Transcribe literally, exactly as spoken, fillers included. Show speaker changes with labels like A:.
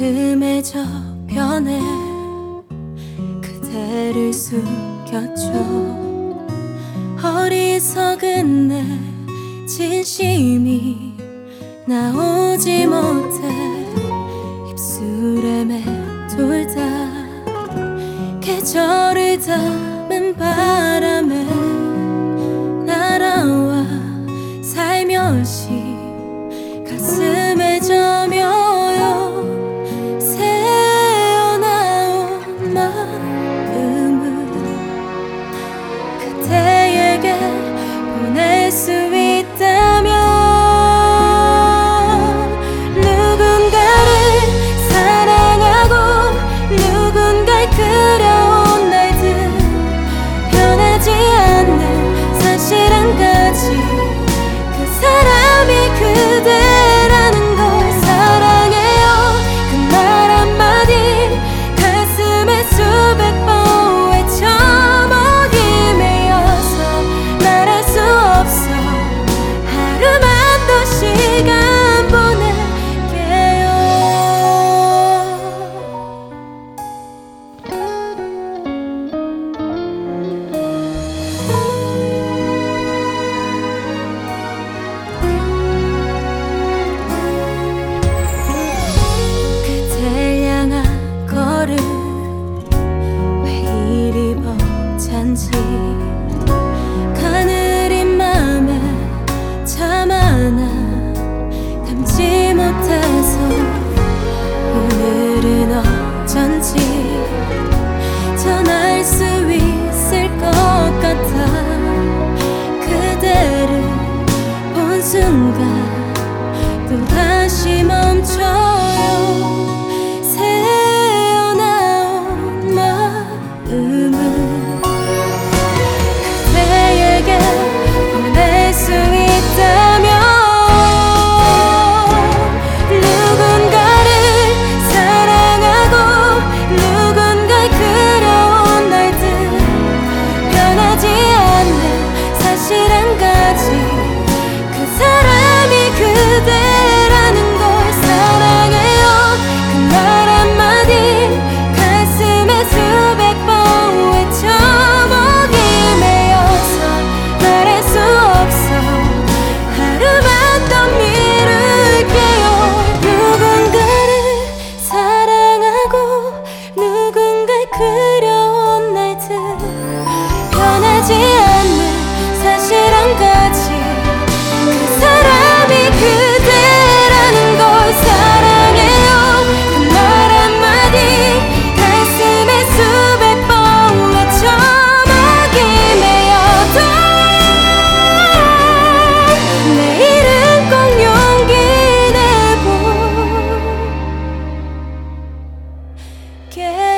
A: 틈에 저편에 그대를 숨겼죠. 어리석은 내 진심이 나오지 못해 입술에 맴돌다 계절을 담은 바람에 날아와 살며시 가슴에 저며요. 새어나온 마음을 그대에게 보낼 수 있다면 누군가를 사랑하고 누군가를 그려온 날들 변하지 않는 사실 한 가지 그 사람이 그대라는 걸 사랑해요 그 말 한마디 가슴에 수백 번 외쳐 목이 메어서 말할 수 없어 하루만 더 시간 보낼게요. 그댈 향한 걸음 왜 이리 벅찬지 가느린 맘에 참 하나 담지 못해서 오늘은 어쩐지 전할 수 있을 것 같아. 그대를 본 순간 또다시 멈춰요. 새어나온 마음을 그대에게 보낼 수 있다면 누군가를 사랑하고 누군가를 그려온 날들 변하지 않는 사실 한 가지 그 사람이 그대라는 걸 사랑해요 그 말 한마디 가슴에 수백 번 외쳐 목이 메어서 말할 수 없어 하루만 더 미룰게요. 누군가를 사랑하고 누군가를 그려온 날들 변하지 않는 사실 한 가지 그 사람이 그대라는 걸 사랑해요 그 말 한마디 가슴에 수백 번 외쳐 목이 메어도 내일은 꼭 용기 내볼게.